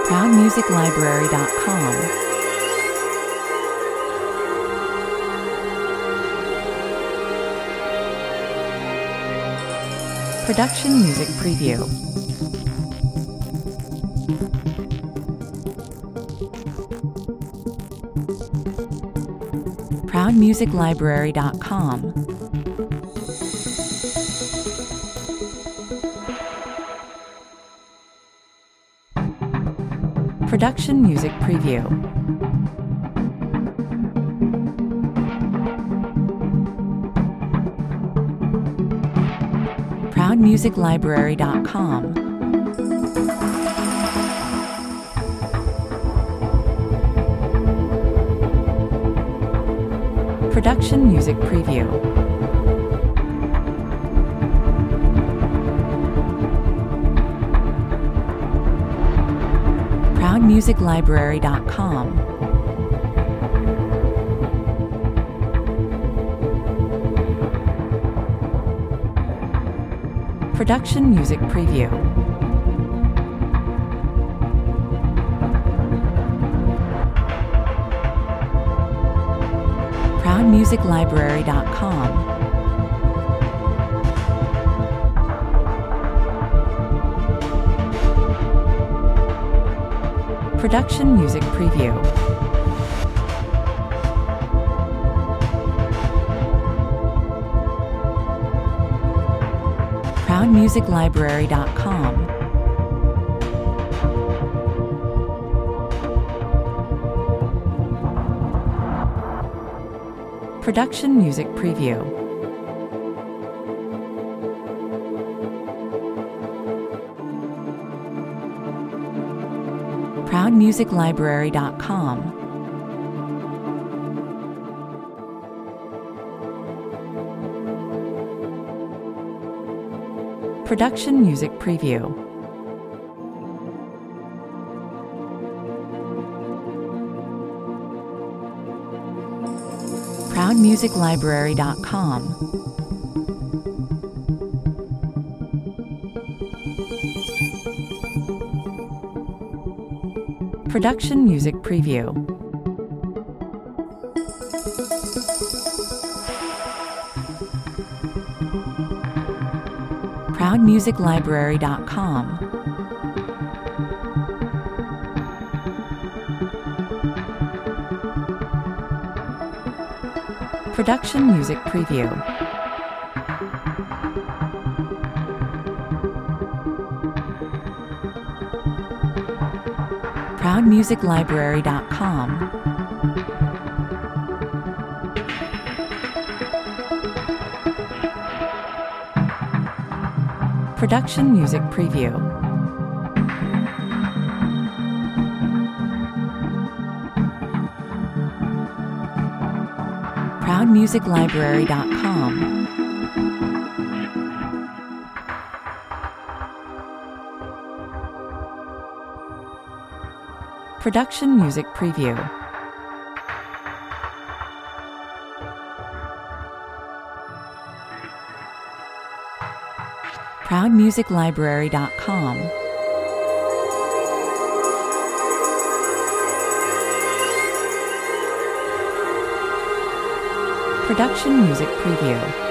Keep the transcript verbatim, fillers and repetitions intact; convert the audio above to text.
proud music library dot com. Production Music Preview. proud music library dot com. Production Music Preview. proud music library dot com. Production Music Preview. proud music library dot com. Production Music Preview. proud music library dot com. Production Music Preview. proud music library dot com. Production Music Preview. proud music library dot com. Production Music Preview. proud music library dot com. Production Music Preview. proud music library dot com. Production Music Preview. proud music library dot com. Production Music Preview. proud music library dot com. Production Music Preview. proud music library dot com. Production Music Preview.